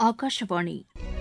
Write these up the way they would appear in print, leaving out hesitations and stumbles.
ஆகாஷவாணி.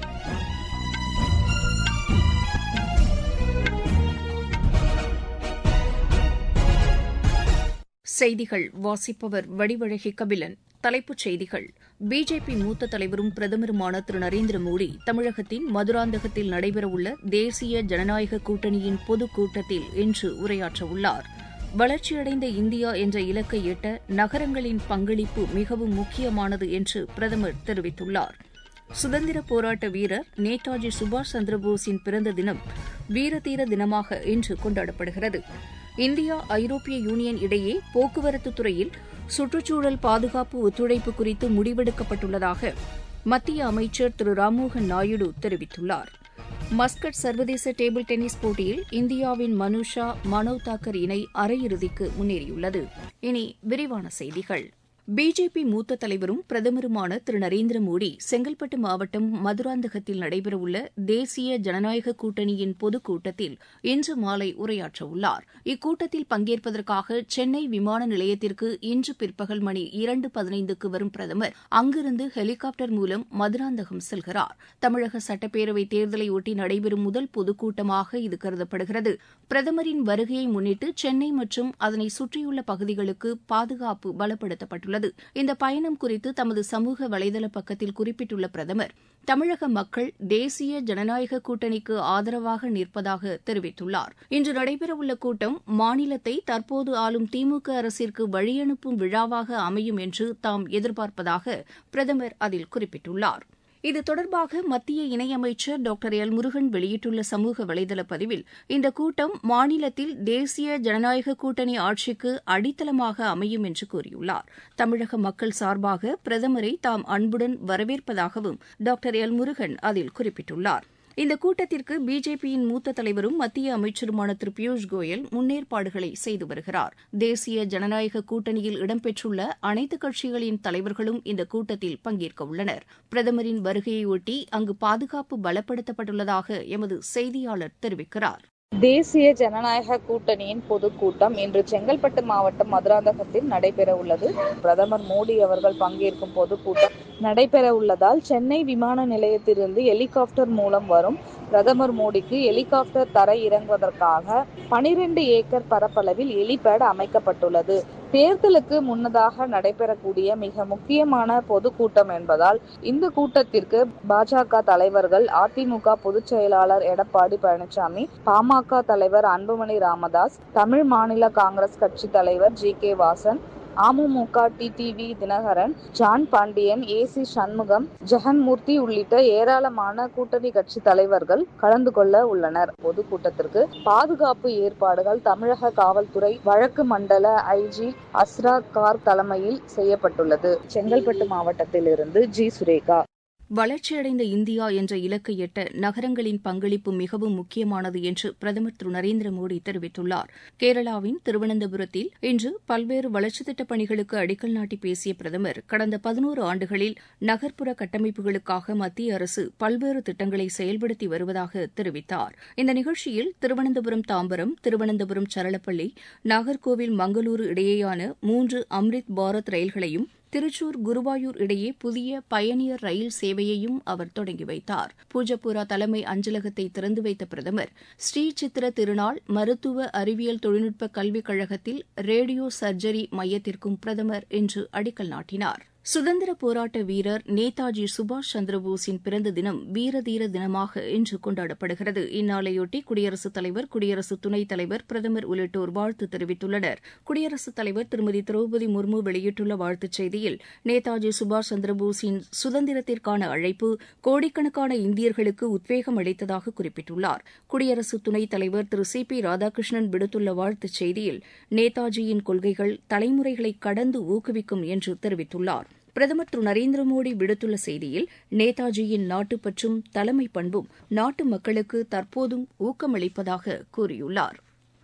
செய்திகள் வாசிப்பவர் வடிவழகி கபிலன். தலைப்புச் செய்திகள். பிஜேபி மூத்த தலைவரும் பிரதமருமான திரு நரேந்திர மோடி தமிழகத்தின் மதுராந்தகத்தில் நடைபெறவுள்ள தேசிய ஜனநாயக கூட்டணியின் பொதுக்கூட்டத்தில் இன்று உரையாற்றவுள்ளார். வளர்ச்சியடைந்த இந்தியா என்ற இலக்கை எட்ட நகரங்களின் பங்களிப்பு மிகவும் முக்கியமானது என்று பிரதமர் தெரிவித்துள்ளார். சுதந்திரப் போராட்ட வீரர் நேதாஜி சுபாஷ் சந்திரபோஸின் பிறந்த தினம் வீரதீர தினமாக இன்று கொண்டாடப்படுகிறது. இந்தியா ஐரோப்பிய யூனியன் இடையே போக்குவரத்துத் துறையில் சுற்றுச்சூழல் பாதுகாப்பு ஒத்துழைப்பு குறித்து முடிவெடுக்கப்பட்டுள்ளதாக மத்திய அமைச்சர் திரு ராம்மோகன் நாயுடு தெரிவித்துள்ளார். மஸ்கட் சர்வதேச டேபிள் டென்னிஸ் போட்டியில் இந்தியாவின் மனுஷா மனவ் தாக்கர் இணை அரையிறுதிக்கு முன்னேறியுள்ளது. இனி விரிவான செய்திகள். பிஜேபி மூத்த தலைவரும் பிரதமருமான திரு நரேந்திர மோடி செங்கல்பட்டு மாவட்டம் மதுராந்தகத்தில் நடைபெறவுள்ள தேசிய ஜனநாயக கூட்டணியின் பொதுக்கூட்டத்தில் இன்று மாலை உரையாற்றவுள்ளார். இக்கூட்டத்தில் பங்கேற்பதற்காக சென்னை விமான நிலையத்திற்கு இன்று பிற்பகல் மணி 2:15க்கு வரும் பிரதமர் அங்கிருந்து ஹெலிகாப்டர் மூலம் மதுராந்தகம் செல்கிறார். தமிழக சட்டப்பேரவைத் தேர்தலையொட்டி நடைபெறும் முதல் பொதுக்கூட்டமாக இது கருதப்படுகிறது. பிரதமரின் வருகையை முன்னிட்டு சென்னை மற்றும் அதனை சுற்றியுள்ள பகுதிகளுக்கு பாதுகாப்பு பலப்படுத்தப்பட்டுள்ளது. இந்த பயணம் குறித்து தமது சமூக வலைதள பக்கத்தில் குறிப்பிட்டுள்ள பிரதமர், தமிழக மக்கள் தேசிய ஜனநாயக கூட்டணிக்கு ஆதரவாக நிற்பதாக தெரிவித்துள்ளார். இன்று நடைபெறவுள்ள கூட்டம் மாநிலத்தை தற்போது ஆளும் திமுக அரசிற்கு வழியனுப்பும் விழாவாக அமையும் என்று தாம் எதிர்பார்ப்பதாக பிரதமர் அதில் குறிப்பிட்டுள்ளார். இது தொடர்பாக மத்திய இணையமைச்சர் டாக்டர் எல். முருகன் வெளியிட்டுள்ள சமூக வலைதள பதிவில், இந்த கூட்டம் மாநிலத்தில் தேசிய ஜனநாயக கூட்டணி ஆட்சிக்கு அடித்தளமாக அமையும் என்று கூறியுள்ளார். தமிழக மக்கள் சார்பாக பிரதமரை தாம் அன்புடன் வரவேற்பதாகவும் டாக்டர் எல். முருகன் அதில் குறிப்பிட்டுள்ளார். இந்த கூட்டத்திற்கு பிஜேபியின் மூத்த தலைவரும் மத்திய அமைச்சருமான திரு பியூஷ் கோயல் முன்னேற்பாடுகளை செய்து வருகிறார். தேசிய ஜனநாயக கூட்டணியில் இடம்பெற்றுள்ள அனைத்துக் கட்சிகளின் தலைவர்களும் இந்த கூட்டத்தில் பங்கேற்க உள்ளனர். பிரதமரின் வருகையொட்டி அங்கு பாதுகாப்பு பலப்படுத்தப்பட்டுள்ளதாக எமது செய்தியாளர் தெரிவிக்கிறார். தேசிய ஜனநாயக கூட்டணியின் பொதுக்கூட்டம் இன்று செங்கல்பட்டு மாவட்டம் மதுராந்தகத்தில் நடைபெற உள்ளது. பிரதமர் மோடி அவர்கள் பங்கேற்கும் பொதுக்கூட்டம் நடைபெற உள்ளதால் சென்னை விமான நிலையத்திலிருந்து ஹெலிகாப்டர் மூலம் வரும் பிரதமர் மோடிக்கு ஹெலிகாப்டர் தரை இறங்குவதற்காக 12 ஏக்கர் பரப்பளவில் ஹெலிபேட் அமைக்கப்பட்டுள்ளது. தேர்தலுக்கு முன்னதாக நடைபெறக்கூடிய மிக முக்கியமான பொதுக்கூட்டம் என்பதால் இந்த கூட்டத்திற்கு பாஜக தலைவர்கள், அதிமுக பொதுச் செயலாளர் எடப்பாடி பழனிசாமி, பாமக தலைவர் அன்புமணி ராமதாஸ், தமிழ் மாநில காங்கிரஸ் கட்சி தலைவர் G K. Vasan, AMMK TTV Dhinakaran, John Pandian, A C. Shanmugam, Jaganmoorthy உள்ளிட்ட ஏராளமான கூட்டணி கட்சி தலைவர்கள் கலந்து கொள்ள உள்ளனர். பொதுக்கூட்டத்திற்கு பாதுகாப்பு ஏற்பாடுகள் தமிழக காவல்துறை வழக்கு மண்டல ஐஜி அஸ்ரா கார் தலைமையில் செய்யப்பட்டுள்ளது. செங்கல்பட்டு மாவட்டத்திலிருந்து ஜி. சுரேகா. வளர்ச்சியடைந்த இந்தியா என்ற இலக்கை எட்ட நகரங்களின் பங்களிப்பு மிகவும் முக்கியமானது என்று பிரதமர் திரு நரேந்திர மோடி தெரிவித்துள்ளார். கேரளாவின் திருவனந்தபுரத்தில் இன்று பல்வேறு வளர்ச்சித் திட்டப் பணிகளுக்கு அடிக்கல் நாட்டி பேசிய பிரதமர், கடந்த 11 ஆண்டுகளில் நகர்ப்புற கட்டமைப்புகளுக்காக மத்திய அரசு பல்வேறு திட்டங்களை செயல்படுத்தி வருவதாக தெரிவித்தார். இந்த நிகழ்ச்சியில் திருவனந்தபுரம் தாம்பரம், திருவனந்தபுரம் சரளப்பள்ளி, நாகர்கோவில் மங்களூரு இடையேயான 3 அம்ரித் பாரத் ரயில்களையும், திருச்சூர் குருவாயூர் இடையே புதிய பயணியர் ரயில் சேவையையும் அவர் தொடங்கி வைத்தார். பூஜப்புரா தலைமை அஞ்சலகத்தை திறந்து வைத்த பிரதமர், ஸ்ரீ சித்திர திருநாள் மருத்துவ அறிவியல் தொழில்நுட்ப கல்விக் கழகத்தில் ரேடியோ சர்ஜரி மையத்திற்கும் பிரதமர் இன்று அடிக்கல் நாட்டினார். சுதந்திரப் போராட்ட வீரர் நேதாஜி சுபாஷ் சந்திரபோஸின் பிறந்த தினம் வீரதீர தினமாக இன்று கொண்டாடப்படுகிறது. இந்நாளையொட்டி குடியரசுத் தலைவர், குடியரசு துணைத் தலைவர், பிரதமர் உள்ளிட்டோர் வாழ்த்து தெரிவித்துள்ளனர். குடியரசுத் தலைவர் திருமதி திரௌபதி முர்மு வெளியிட்டுள்ள வாழ்த்துச் செய்தியில், நேதாஜி சுபாஷ் சந்திரபோஸின் சுதந்திரத்திற்கான அழைப்பு கோடிக்கணக்கான இந்தியர்களுக்கு உத்வேகம் அளித்ததாக குறிப்பிட்டுள்ளார். குடியரசு துணைத் தலைவர் திரு சி.பி. ராதாகிருஷ்ணன் விடுத்துள்ள வாழ்த்துச் செய்தியில், நேதாஜியின் கொள்கைகள் தலைமுறைகளை கடந்து ஊக்குவிக்கும் என்று தெரிவித்துள்ளார். பிரதமர் திரு நரேந்திர மோடி விடுத்துள்ள செய்தியில், நேதாஜியின் நாட்டுப்பற்றும் தலைமை பண்பும் நாட்டு மக்களுக்கு தற்போதும் ஊக்கமளிப்பதாக கூறியுள்ளார்.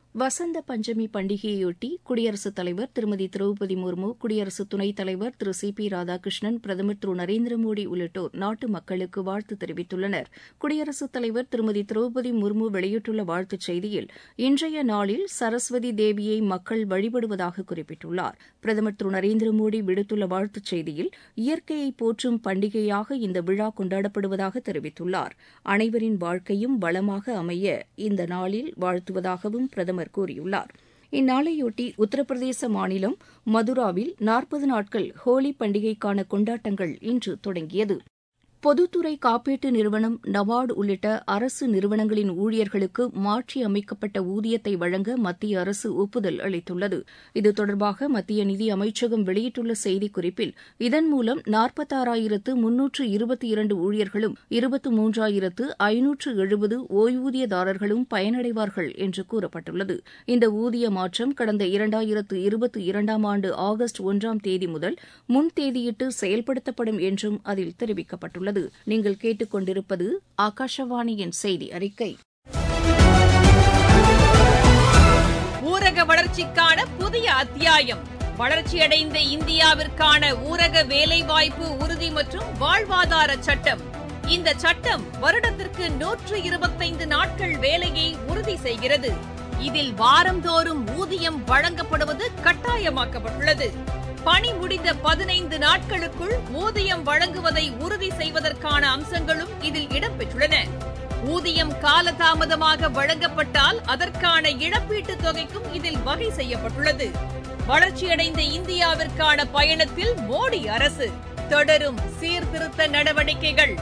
வசந்த பஞ்சமி பண்டிகையொட்டி குடியரசுத் தலைவர் திருமதி திரௌபதி முர்மு, குடியரசு துணைத் தலைவர் திரு சி.பி. ராதாகிருஷ்ணன், பிரதமர் திரு நரேந்திர மோடி உள்ளிட்டோர் நாட்டு மக்களுக்கு வாழ்த்து தெரிவித்துள்ளனர். குடியரசுத் தலைவர் திருமதி திரௌபதி முர்மு வெளியிட்டுள்ள வாழ்த்துச் செய்தியில், இன்றைய நாளில் சரஸ்வதி தேவியை மக்கள் வழிபடுவதாக குறிப்பிட்டுள்ளார். பிரதமர் திரு நரேந்திர மோடி விடுத்துள்ள வாழ்த்துச் செய்தியில், இயற்கையை போற்றும் பண்டிகையாக இந்த விழா கொண்டாடப்படுவதாக தெரிவித்துள்ளார். அனைவரின் வாழ்க்கையும் வளமாக அமைய இந்த நாளில் வாழ்த்துவதாகவும் பிரதமர் கூறியுள்ளார். இந்நாளையொட்டி உத்தரப்பிரதேச மாநிலம் மதுராவில் 40 நாட்கள் ஹோலி பண்டிகைக்கான கொண்டாட்டங்கள் இன்று தொடங்கியது. பொதுத்துறை காப்பீட்டு நிறுவனம், நபார்டு உள்ளிட்ட அரசு நிறுவனங்களின் ஊழியர்களுக்கு மாற்றியமைக்கப்பட்ட ஊதியத்தை வழங்க மத்திய அரசு ஒப்புதல் அளித்துள்ளது. இது தொடர்பாக மத்திய நிதி அமைச்சகம் வெளியிட்டுள்ள செய்திக்குறிப்பில், இதன் மூலம் 46,322 ஊழியர்களும் 23,570 ஓய்வூதியதாரர்களும் பயனடைவார்கள் என்று கூறப்பட்டுள்ளது. இந்த ஊதிய மாற்றம் கடந்த 2022ஆம் ஆண்டு ஆகஸ்ட் 1ஆம் தேதி முதல் முன்தேதியிட்டு செயல்படுத்தப்படும் என்றும் அதில் தெரிவிக்கப்பட்டுள்ளது. நீங்கள் கேட்டுக்கொண்டிருப்பது ஆகாஷவாணியின் செய்தி அறிக்கை. ஊரக வளர்ச்சிக்கான புதிய அத்தியாயம். வளர்ச்சியடைந்த இந்தியாவிற்கான ஊரக வேலைவாய்ப்பு உறுதி மற்றும் வாழ்வாதார சட்டம். இந்த சட்டம் வருடத்திற்கு 125 நாட்கள் வேலையை உறுதி செய்கிறது. இதில் வாரந்தோறும் ஊதியம் வழங்கப்படுவது கட்டாயமாக்கப்பட்டுள்ளது. பணி முடிந்த 15 நாட்களுக்குள் ஊதியம் வழங்குவதை உறுதி செய்வதற்கான அம்சங்களும் இதில் இடம்பெற்றுள்ளன. ஊதியம் காலதாமதமாக வழங்கப்பட்டால் அதற்கான இழப்பீட்டுத் தொகைக்கும் இதில் வகை செய்யப்பட்டுள்ளது. வளர்ச்சியடைந்த இந்தியாவிற்கான பயணத்தில் மோடி அரசு தொடரும் சீர்திருத்த நடவடிக்கைகள்.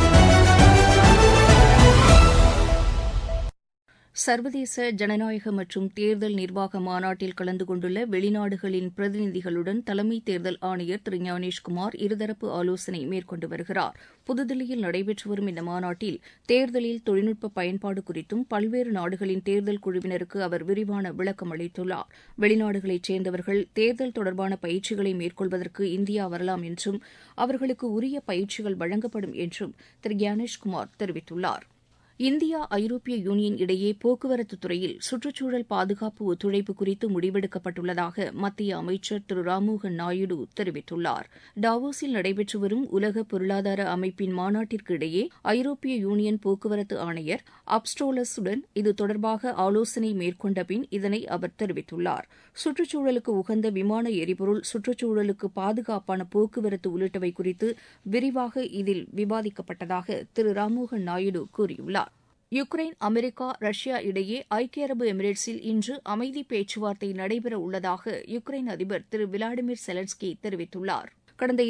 சர்வதேச ஜனநாயக மற்றும் தேர்தல் நிர்வாக மாநாட்டில் கலந்து கொண்டுள்ள வெளிநாடுகளின் பிரதிநிதிகளுடன் தலைமை தேர்தல் ஆணையர் திரு ஞானேஷ்குமார் இருதரப்பு ஆலோசனை மேற்கொண்டு வருகிறார். புதுதில்லியில் நடைபெற்று வரும் இந்த மாநாட்டில் தேர்தலில் தொழில்நுட்ப பயன்பாடு குறித்தும் பல்வேறு நாடுகளின் தேர்தல் குழுவினருக்கு அவர் விரிவான விளக்கம் அளித்துள்ளார். வெளிநாடுகளைச் சேர்ந்தவர்கள் தேர்தல் தொடர்பான பயிற்சிகளை மேற்கொள்வதற்கு இந்தியா வரலாம் என்றும் அவர்களுக்கு உரிய பயிற்சிகள் வழங்கப்படும் என்றும் திரு ஞானேஷ்குமார் தெரிவித்துள்ளார். இந்தியா ஐரோப்பிய யூனியன் இடையே போக்குவரத்து துறையில் சுற்றுச்சூழல் பாதுகாப்பு ஒத்துழைப்பு குறித்து முடிவெடுக்கப்பட்டுள்ளதாக மத்திய அமைச்சர் திரு ராம்மோகன் நாயுடு தெரிவித்துள்ளார். டாவோஸில் நடைபெற்று வரும் உலக பொருளாதார அமைப்பின் மாநாட்டிற்கு இடையே ஐரோப்பிய யூனியன் போக்குவரத்து ஆணையர் அப்ஸ்டோலஸுடன் இது தொடர்பாக ஆலோசனை மேற்கொண்ட பின் இதனை அவர் தெரிவித்துள்ளார். சுற்றுச்சூழலுக்கு உகந்த விமான எரிபொருள், சுற்றுச்சூழலுக்கு பாதுகாப்பான போக்குவரத்து உள்ளிட்டவை குறித்து விரிவாக இதில் விவாதிக்கப்பட்டதாக திரு ராம்மோகன் நாயுடு கூறியுள்ளார். யுக்ரைன், அமெரிக்கா, ரஷ்யா இடையே ஐக்கிய அரபு எமிரேட்ஸில் இன்று அமைதி பேச்சுவார்த்தை நடைபெற உள்ளதாக யுக்ரைன் அதிபர் திரு விளாடிமிர் செலன்ஸ்கி தெரிவித்துள்ளார். கடந்த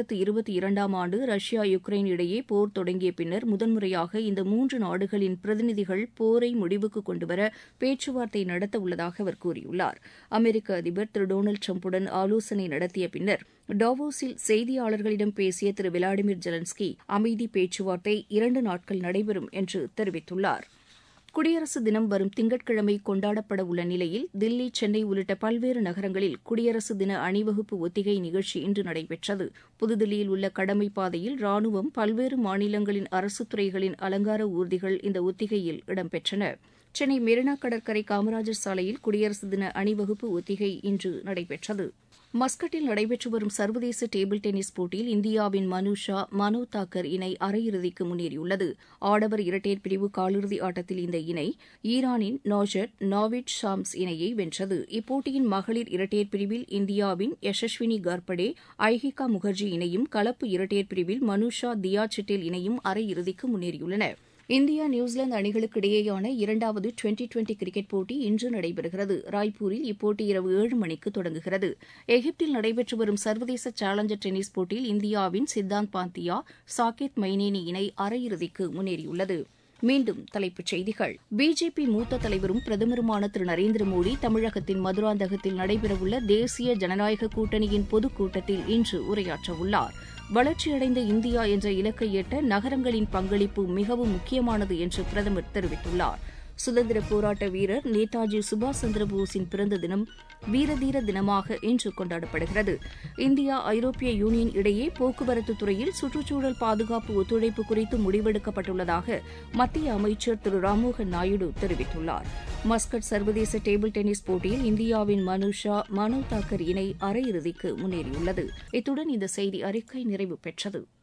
2022ஆம் ஆண்டு ரஷ்யா, யுக்ரைன் இடையே போர் தொடங்கிய பின்னர் முதன்முறையாக இந்த 3 நாடுகளின் பிரதிநிதிகள் போரை முடிவுக்கு கொண்டுவர பேச்சுவார்த்தை நடத்த உள்ளதாக அவர் கூறியுள்ளார். அமெரிக்க அதிபர் திரு டொனால்டு டிரம்புடன் ஆலோசனை நடத்திய பின்னர் டாவோஸில் செய்தியாளர்களிடம் பேசிய திரு விளாடிமிர் ஜெலன்ஸ்கி அமைதி பேச்சுவார்த்தை 2 நாட்கள் நடைபெறும் என்று தெரிவித்துள்ளார். குடியரசு தினம் வரும் திங்கட்கிழமை கொண்டாடப்பட உள்ள நிலையில் தில்லி, சென்னை உள்ளிட்ட பல்வேறு நகரங்களில் குடியரசு தின அணிவகுப்பு ஒத்திகை நிகழ்ச்சி இன்று நடைபெற்றது. புதுதில்லியில் உள்ள கடமை பாதையில் ராணுவம், பல்வேறு மாநிலங்களின் அரசுத் துறைகளின் அலங்கார ஊர்திகள் இந்த ஒத்திகையில் இடம்பெற்றன. சென்னை மெரினா கடற்கரை காமராஜர் சாலையில் குடியரசு தின அணிவகுப்பு ஒத்திகை இன்று நடைபெற்றது. மஸ்கட்டில் நடைபெற்று வரும் சர்வதேச டேபிள் டென்னிஸ் போட்டியில் இந்தியாவின் மனுஷா, மனோ தாக்கர் இணை அரையிறுதிக்கு முன்னேறியுள்ளது. ஆடவர் இரட்டையர் பிரிவு காலிறுதி ஆட்டத்தில் இந்த இணை ஈரானின் நாஜட் நாவிட் ஷாம்ஸ் இணையை வென்றது. இப்போட்டியின் மகளிர் இரட்டையர் பிரிவில் இந்தியாவின் யசஸ்வினி கார்படே, ஐஹிகா முகர்ஜி இணையும், கலப்பு இரட்டையர் பிரிவில் மனுஷா, தியா சிட்டேல் இணையும் அரையிறுதிக்கு முன்னேறியுள்ளன. இந்தியா, நியூசிலாந்து அணிகளுக்கு இடையேயான 2வது டுவெண்டி கிரிக்கெட் போட்டி இன்று நடைபெறுகிறது. ராய்ப்பூரில் இப்போட்டி இரவு 7 மணிக்கு தொடங்குகிறது. எகிப்தில் நடைபெற்று வரும் சர்வதேச சேலஞ்சர் டென்னிஸ் போட்டியில் இந்தியாவின் சித்தாந்த் பாந்தியா, சாகேத் மைனேனி இணை அரையிறுதிக்கு முன்னேறியுள்ளது. மீண்டும் தலைப்புச் செய்திகள். பிஜேபி மூத்த தலைவரும் பிரதமருமான திரு நரேந்திர மோடி தமிழகத்தின் மதுராந்தகத்தில் நடைபெறவுள்ள தேசிய ஜனநாயக கூட்டணியின் பொதுக்கூட்டத்தில் இன்று உரையாற்றவுள்ளார். வளர்ச்சியடைந்த இந்தியா என்ற இலக்கை எட்ட நகரங்களின் பங்களிப்பு மிகவும் முக்கியமானது என்று பிரதமர் தெரிவித்துள்ளார். சுதந்திர போராட்ட வீரர் நேதாஜி சுபாஷ் சந்திரபோஸின் பிறந்த தினம் வீரதீர தினமாக இன்று கொண்டாடப்படுகிறது. இந்தியா ஐரோப்பிய யூனியன் இடையே போக்குவரத்து துறையில் சுற்றுச்சூழல் பாதுகாப்பு ஒத்துழைப்பு குறித்து முடிவெடுக்கப்பட்டுள்ளதாக மத்திய அமைச்சர் திரு ராம்மோகன் நாயுடு தெரிவித்துள்ளார். மஸ்கட் சர்வதேச டேபிள் டென்னிஸ் போட்டியில் இந்தியாவின் மனுஷா மனு தாக்கர் இணை அரையிறுதிக்கு முன்னேறியுள்ளது. இத்துடன் இந்த செய்தி அறிக்கை நிறைவு பெற்றது.